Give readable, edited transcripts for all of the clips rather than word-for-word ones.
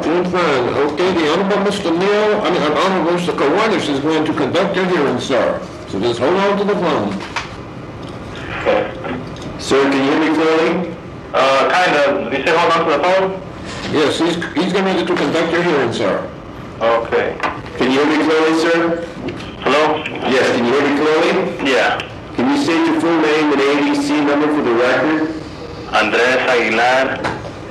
Doing fine. Okay, the Honorable Mr. Honorable Mr. Kiwanis is going to conduct your hearing, sir. So just hold on to the phone. Okay. Sir, can you hear me clearly? Kind of. You said hold on to the phone? Yes, he's getting ready to conduct your hearing, sir. Okay. Can you hear me clearly, sir? Hello? Yes, can you hear me clearly? Yeah. Can you state your full name and ADC number for the record? Andres Aguilar,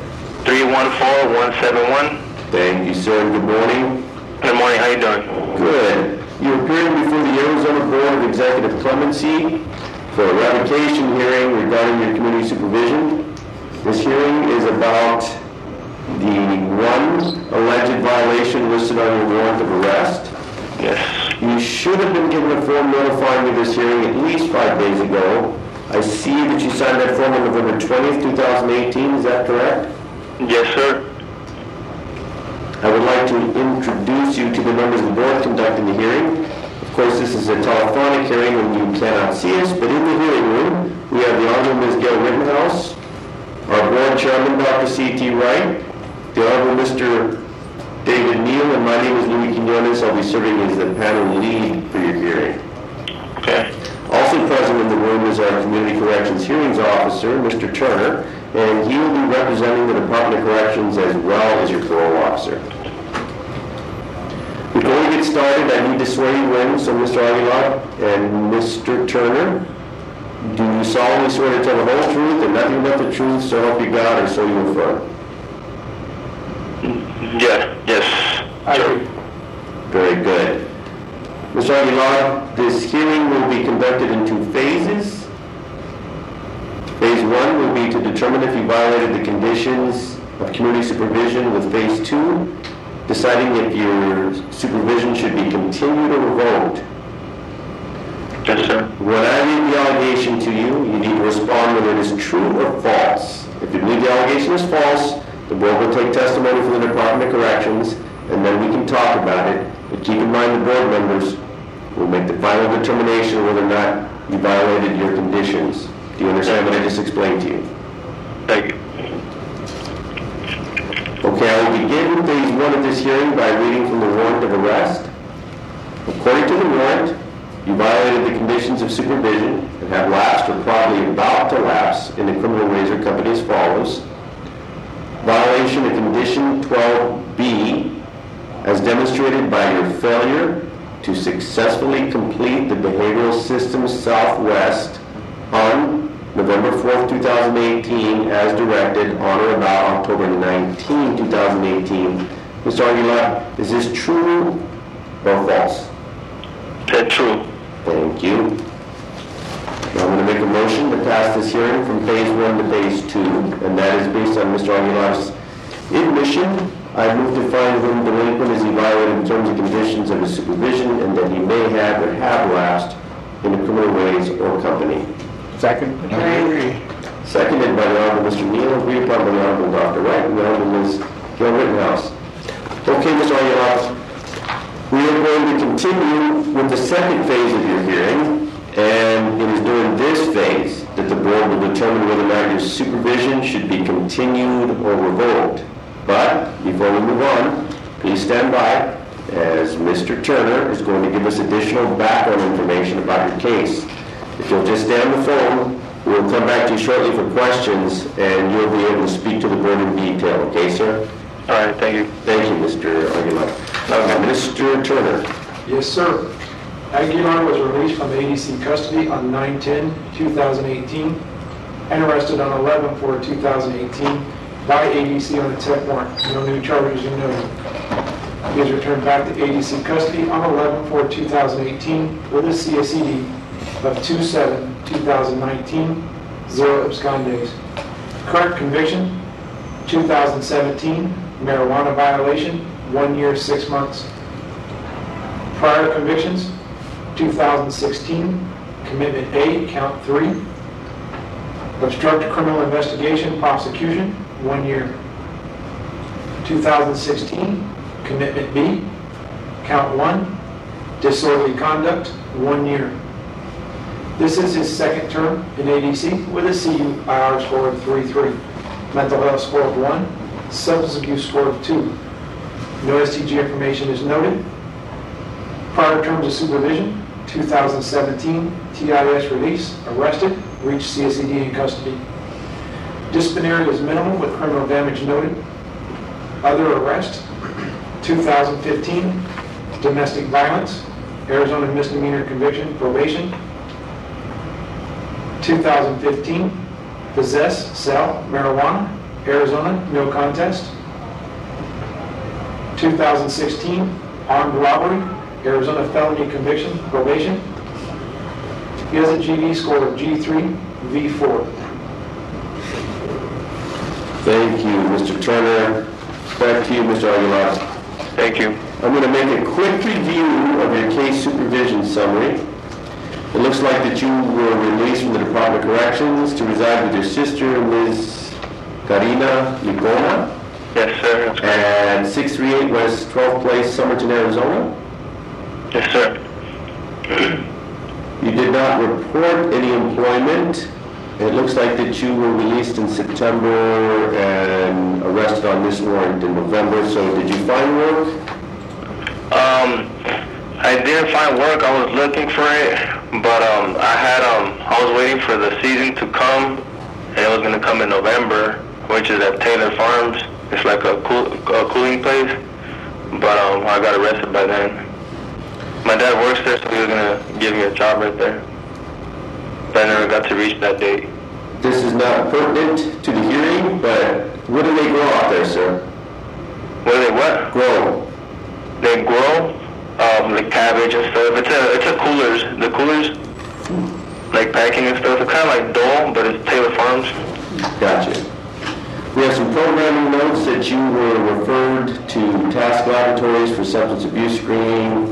314171. Thank you, sir, and good morning. Good morning. How you doing? Good. You're appearing before the Arizona Board of Executive Clemency for a revocation hearing regarding your community supervision. This hearing is about the one alleged violation listed on your warrant of arrest. Yes. You should have been given a form notifying you of this hearing at least 5 days ago. I see that you signed that form on November 20th, 2018. Is that correct? Yes, sir. I would like to introduce you to the members of the board conducting the hearing. Of course, this is a telephonic hearing and you cannot see us, but in the hearing room, we have the Honorable Ms. Gail Rittenhouse, our board chairman, Dr. C.T. Wright, the Honorable Mr. David Neal, and my name is Louis Quinones. I'll be serving as the panel lead for your hearing. Okay. Also present in the room is our Community Corrections Hearings Officer, Mr. Turner, and he will be representing the Department of Corrections as well as your parole officer. Before we get started, I need to swear you in, so Mr. Aguilar and Mr. Turner, do you solemnly swear to tell the whole truth and nothing but the truth, so help you God, or so you affirm? Yeah. Yes. I Sure. do. Very good. Mr. Aguilar, this hearing will be conducted in 2 phases. Phase 1 will be to determine if you violated the conditions of community supervision, with Phase 2 deciding if your supervision should be continued or revoked. Yes, sir. When I read the allegation to you, you need to respond whether it is true or false. If you believe the allegation is false, the board will take testimony from the Department of Corrections, and then we can talk about it. But keep in mind the board members will make the final determination whether or not you violated your conditions. Do you understand what I just explained to you? Thank you. Okay, I will begin with Phase 1 of this hearing by reading from the warrant of arrest. According to the warrant, you violated the conditions of supervision and have lapsed or probably about to lapse in the criminal razor company as follows. Violation of Condition 12B, as demonstrated by your failure to successfully complete the Behavioral Systems Southwest on November 4th, 2018, as directed on or about October 19, 2018. Mr. Aguilar, is this true or false? Said true. Thank you. Now I'm going to make a motion to pass this hearing from Phase 1 to Phase 2, and that is based on Mr. Aguilar's admission. I move to find him delinquent as he violated the terms and conditions of his supervision and that he may have or have lapsed in the criminal ways or company. Second. I agree. Seconded by the Honorable Mr. Neal, agreed upon by the Honorable Dr. Wright and the Honorable Ms. Gail Rittenhouse. Okay, Mr. Aguilar, we are going to continue with the second phase of your hearing, and it is during this phase that the board will determine whether or not your supervision should be continued or revoked. But before we move on, please stand by, as Mr. Turner is going to give us additional background information about your case. If you'll just stay on the phone, we'll come back to you shortly for questions, and you'll be able to speak to the board in detail. Okay, sir? All right. Thank you. Thank you, Mr. Aguilar. Mr. Turner. Yes, sir. Aguilar was released from ADC custody on 9/10/2018 and arrested on 11/4/2018 by ADC on a temp warrant. No new charges are noted. He was returned back to ADC custody on 11/4/2018 with a CSED of 2/7/2019, 0 abscondes. Current conviction, 2017, marijuana violation, 1 year, 6 months. Prior convictions, 2016, commitment A, count 3. Obstruct criminal investigation, prosecution, 1 year. 2016, commitment B, count 1, disorderly conduct, 1 year. This is his second term in ADC with a CUIR score of 3.3, mental health score of 1, substance abuse score of 2. No STG information is noted. Prior terms of supervision, 2017, TIS release, arrested, reached CSED in custody. Disciplinary is minimal with criminal damage noted. Other arrest, 2015, domestic violence, Arizona misdemeanor conviction, probation. 2015, possess, sell marijuana, Arizona, no contest. 2016, armed robbery, Arizona felony conviction, probation. He has a GV score of G3, V4. Thank you, Mr. Turner. Back to you, Mr. Aguilar. Thank you. I'm going to make a quick review of your case supervision summary. It looks like that you were released from the Department of Corrections to reside with your sister, Ms. Karina Licona, Yes, sir. That's correct. at 638 West 12th Place, Somerton, Arizona. Yes, sir. You did not report any employment. It looks like that you were released in September and arrested on this warrant in November. So did you find work? I didn't find work. I was looking for it, but I was waiting for the season to come, and it was going to come in November, which is at Taylor Farms. It's like a cooling place, but I got arrested by then. My dad works there, so he was going to give me a job right there. But I never got to reach that date. This is not pertinent to the hearing, but what do they grow out there, sir? What do they what? Grow. They grow like cabbage and stuff. It's a coolers. The coolers, like packing and stuff. It's kind of like Dole, but it's Taylor Farms. Gotcha. We have some programming notes that you were referred to task laboratories for substance abuse screening.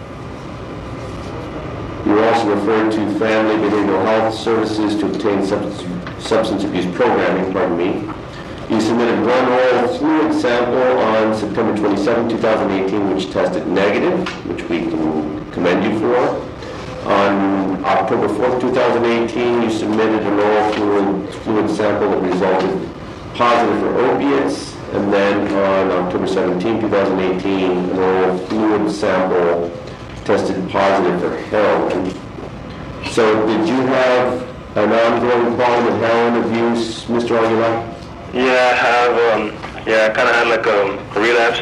You were also referred to Family Behavioral Health Services to obtain substance abuse programming, pardon me. You submitted one oral fluid sample on September 27, 2018, which tested negative, which we can commend you for. On October 4, 2018, you submitted an oral fluid sample that resulted positive for opiates. And then on October 17, 2018, an oral fluid sample tested positive for heroin. So did you have an ongoing problem with heroin abuse, Mr. Aguilar? Yeah, I have. I kind of had like a relapse.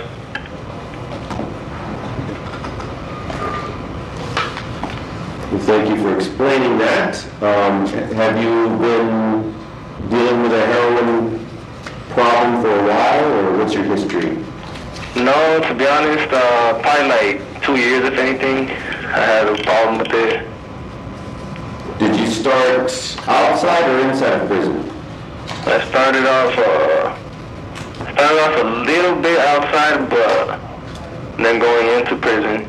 Well, thank you for explaining that. Have you been dealing with a heroin problem for a while, or what's your history? No, to be honest, probably like 2 years, if anything. I had a problem with it. Did you start outside or inside of prison? I started off a little bit outside, but then going into prison,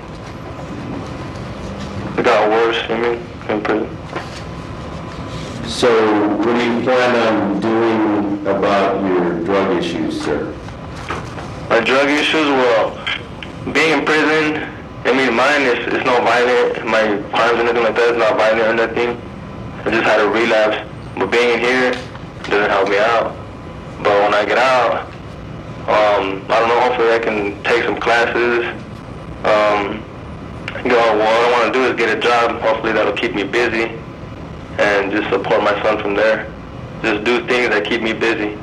it got worse, in prison. So what do you plan on doing about your drug issues, sir? My drug issues, well, being in prison, mine is not violent. My crimes or nothing like that is not violent or nothing. I just had a relapse. But being in here doesn't help me out. But when I get out, I don't know, hopefully I can take some classes. What I want to do is get a job. Hopefully that'll keep me busy and just support my son from there. Just do things that keep me busy.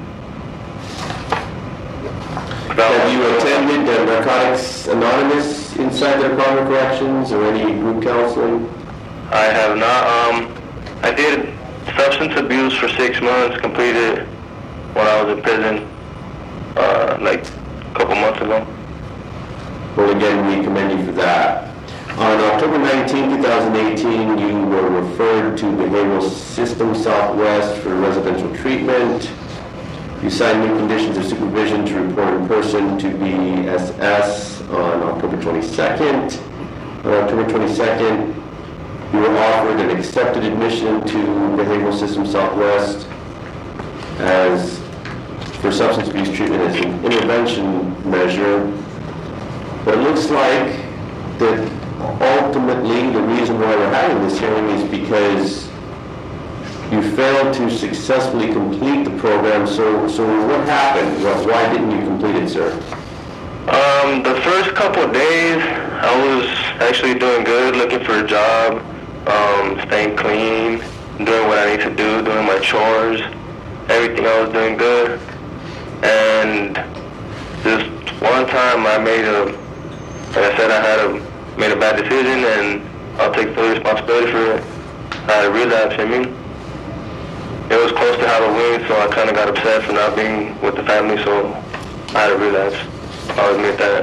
Have you attended Narcotics Anonymous inside the Department of Corrections or any group counseling? I have not. I did substance abuse for 6 months, completed when I was in prison, like a couple months ago. Well, again, we commend you for that. On October 19, 2018, you were referred to Behavioral System Southwest for residential treatment. You signed new conditions of supervision to report in person to BSS on October 22nd. On October 22nd, you were offered an accepted admission to Behavioral System Southwest as for substance abuse treatment as an intervention measure. But it looks like that ultimately the reason why we're having this hearing is because you failed to successfully complete the program. So what happened? Why didn't you complete it, sir? The first couple of days, I was actually doing good, looking for a job, staying clean, doing what I need to do, doing my chores, everything I was doing good. And just one time I made like I said, made a bad decision, and I'll take full responsibility for it. I had a relapse, I mean. It was close to Halloween, so I kind of got upset for not being with the family, so I had a relapse. I'll admit that.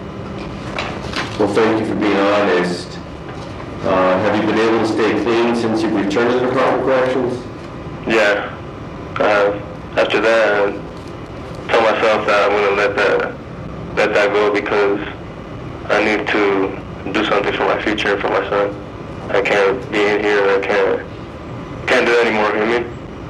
Well, thank you for being honest. Have you been able to stay clean since you've returned to the Department of Corrections? Yeah. After that, I told myself that I'm going to let that go because I need to do something for my future and for my son. I can't be in here. I can't do it anymore, you know what I mean?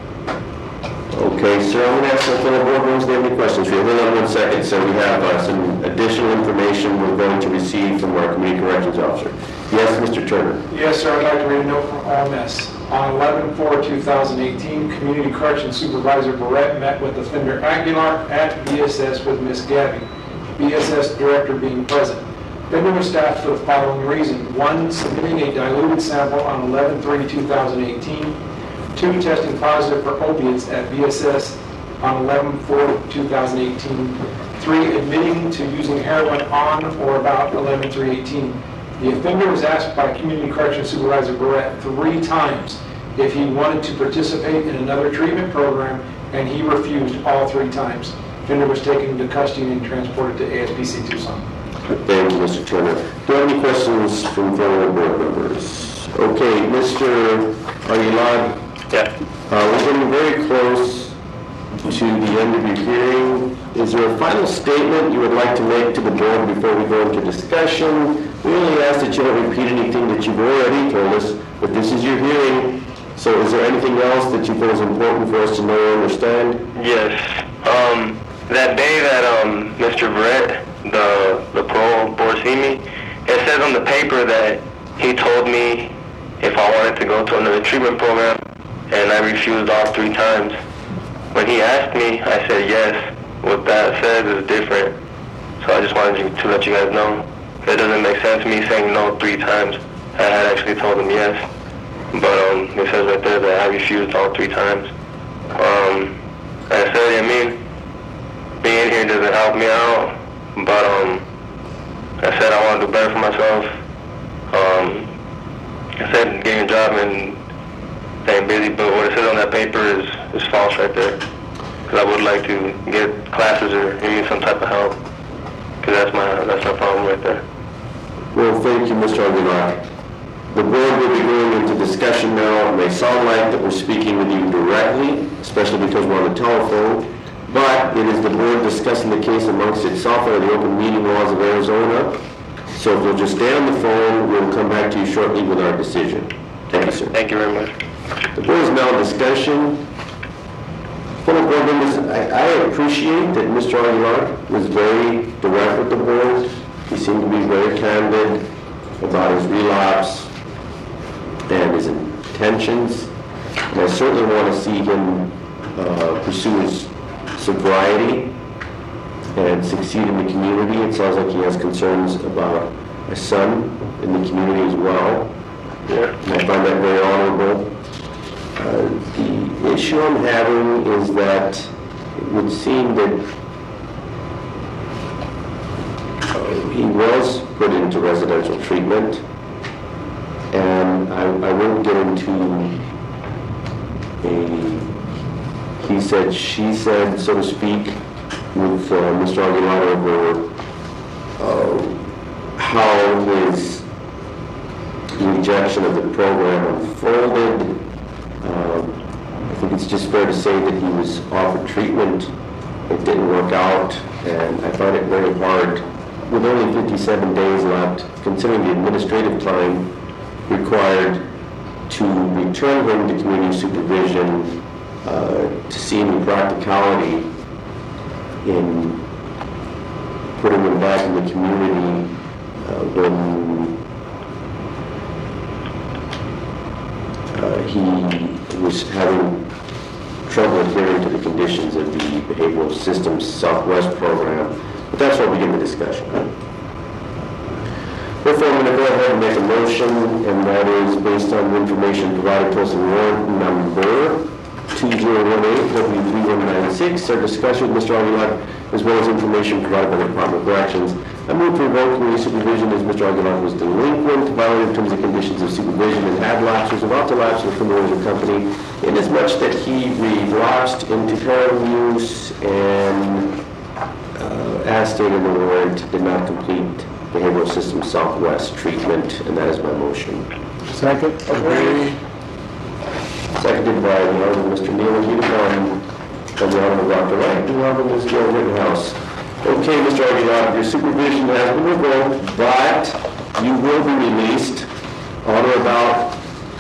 Okay, sir, I'm going to ask my fellow board members if they have any questions for you. Hold on 1 second. So we have some additional information we're going to receive from our Community Corrections Officer. Yes, Mr. Turner. Yes, sir, I'd like to read a note from OMS. On 11/4/2018, Community Corrections Supervisor Barrett met with offender Aguilar at BSS with Ms. Gabby, BSS Director being present. Offender was staffed for the following reason. 1, submitting a diluted sample on 11/3/2018. 2, testing positive for opiates at BSS on 11/4/2018. 3, admitting to using heroin on or about 11/3/18. The offender was asked by Community Corrections Supervisor Barrett 3 times if he wanted to participate in another treatment program, and he refused all 3 times. Offender was taken into custody and transported to ASPC Tucson. Thank you, Mr. Turner. Do you have any questions from fellow board members? Okay, Mr. Aguilar. Yeah. We're getting very close to the end of your hearing. Is there a final statement you would like to make to the board before we go into discussion? We only ask that you don't repeat anything that you've already told us, but this is your hearing. So is there anything else that you feel is important for us to know or understand? Yes. That day that Mr. Barrett, the parole board see me, it says on the paper that he told me if I wanted to go to another treatment program, and I refused all 3 times. When he asked me, I said yes. What that says is different. So I just wanted to let you guys know. It doesn't make sense me saying no 3 times. I had actually told him yes. But it says right there that I refused all 3 times. I said, I mean, being here doesn't help me out. But I said I want to do better for myself. I said getting a job and staying busy, but what it says on that paper is false right there. Because I would like to get classes or maybe some type of help. Because that's my problem right there. Well, thank you, Mr. Aguilar. The board will be going into discussion now. It may sound like that we're speaking with you directly, especially because we're on the telephone, but it is the board discussing the case amongst itself under the open meeting laws of Arizona. So if you'll just stay on the phone, we'll come back to you shortly with our decision. Thank you, sir. Thank you very much. The board is now in discussion. Fellow board members, I appreciate that Mr. Aguilar was very direct with the board. He seemed to be very candid about his relapse and his intentions. And I certainly want to see him pursue his sobriety and succeed in the community. It sounds like he has concerns about a son in the community as well. Yeah. And I find that very honorable. The issue I'm having is that it would seem that he was put into residential treatment, and I won't get into a he said, she said, so to speak, with Mr. Aguilar over how his rejection of the program unfolded. I think it's just fair to say that he was offered treatment. It didn't work out, and I find it very hard, with only 57 days left, considering the administrative time required to return him to community supervision, to see any practicality in putting him back in the community when he was having trouble adhering to the conditions of the Behavioral Systems Southwest program. But that's where we begin the discussion. Therefore, I'm going to go ahead and make a motion, and that is based on the information provided to us in warrant number 2018-W3196, our discussion with Mr. Aguilar, as well as information provided by the Department of Corrections. I move to revoke community supervision as Mr. Aguilar was delinquent, violated terms and conditions of supervision, and had lapses, about to lapse with criminal the company, inasmuch that he relapsed into heroin use and, as stated in the warrant, did not complete Behavioral System Southwest treatment, and that is my motion. Second. Seconded by the Honorable Mr. Neil Hughes from the Honorable Dr. Wright, the Honorable Ms. Joe Rittenhouse. Okay, Mr. Aguilar, your supervision has been revoked, but you will be released on or about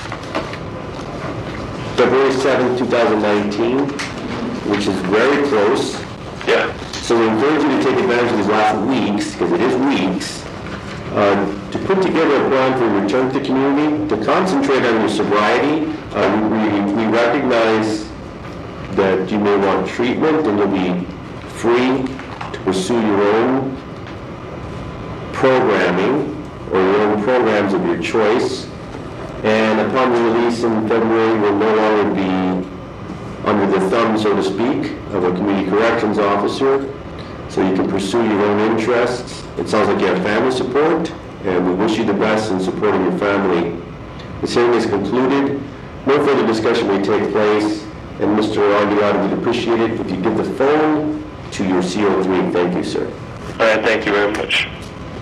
February 7th, 2019, which is very close. Yeah. So we encourage you to take advantage of these last weeks, because it is weeks, to put together a plan for your return to the community, to concentrate on your sobriety. We recognize that you may want treatment and you'll be free to pursue your own programming or your own programs of your choice. And upon your release in February, you'll no longer be under the thumb, so to speak, of a community corrections officer, so you can pursue your own interests. It sounds like you have family support, and we wish you the best in supporting your family. This hearing is concluded. No further discussion may take place, and Mr. Aguilar, we'd appreciate it if you give the phone to your CO3. Thank you, sir. All right, thank you very much.